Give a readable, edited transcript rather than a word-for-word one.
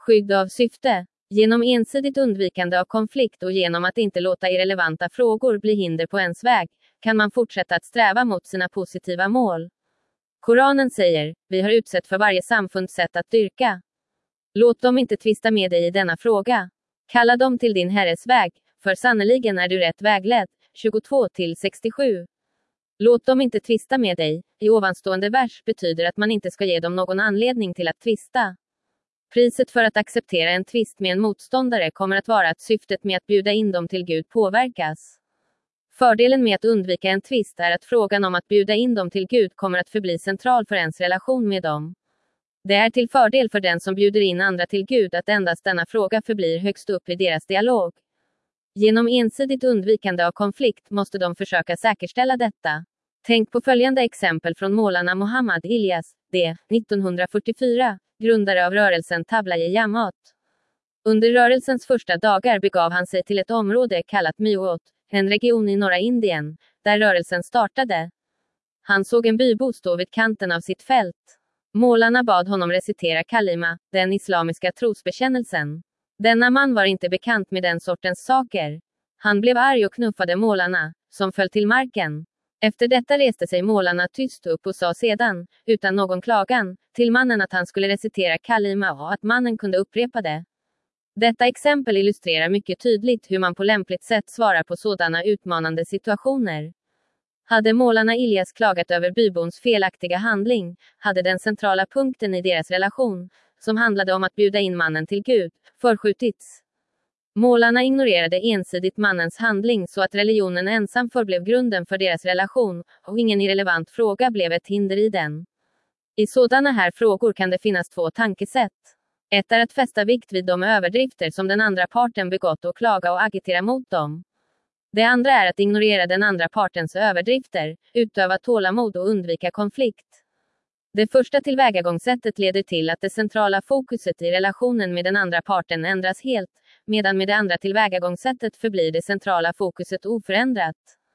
Skydd av syfte. Genom ensidigt undvikande av konflikt och genom att inte låta irrelevanta frågor bli hinder på ens väg, kan man fortsätta att sträva mot sina positiva mål. Koranen säger, vi har utsett för varje samfunds sätt att dyrka. Låt dem inte tvista med dig i denna fråga. Kalla dem till din Herres väg, för sannoliken är du rätt vägledd. 22-67. Låt dem inte tvista med dig. I ovanstående vers betyder att man inte ska ge dem någon anledning till att tvista. Priset för att acceptera en tvist med en motståndare kommer att vara att syftet med att bjuda in dem till Gud påverkas. Fördelen med att undvika en tvist är att frågan om att bjuda in dem till Gud kommer att förbli central för ens relation med dem. Det är till fördel för den som bjuder in andra till Gud att endast denna fråga förblir högst upp i deras dialog. Genom ensidigt undvikande av konflikt måste de försöka säkerställa detta. Tänk på följande exempel från Maulana Muhammad Ilyas, d. 1944, grundare av rörelsen Tablighi Jamaat. Under rörelsens första dagar begav han sig till ett område kallat Mewat, en region i norra Indien, där rörelsen startade. Han såg en bybo stå vid kanten av sitt fält. Maulana bad honom recitera kalima, den islamiska trosbekännelsen. Denna man var inte bekant med den sortens saker. Han blev arg och knuffade Maulana, som föll till marken. Efter detta reste sig Maulana tyst upp och sa sedan, utan någon klagan, till mannen att han skulle recitera kalima och att mannen kunde upprepa det. Detta exempel illustrerar mycket tydligt hur man på lämpligt sätt svarar på sådana utmanande situationer. Hade Maulana Ilyas klagat över bybons felaktiga handling, hade den centrala punkten i deras relation, som handlade om att bjuda in mannen till Gud, förskjutits. Maulana ignorerade ensidigt mannens handling så att religionen ensam förblev grunden för deras relation, och ingen irrelevant fråga blev ett hinder i den. I sådana här frågor kan det finnas två tankesätt. Ett är att fästa vikt vid de överdrifter som den andra parten begått och klaga och agitera mot dem. Det andra är att ignorera den andra partens överdrifter, utöva tålamod och undvika konflikt. Det första tillvägagångssättet leder till att det centrala fokuset i relationen med den andra parten ändras helt, medan med det andra tillvägagångssättet förblir det centrala fokuset oförändrat.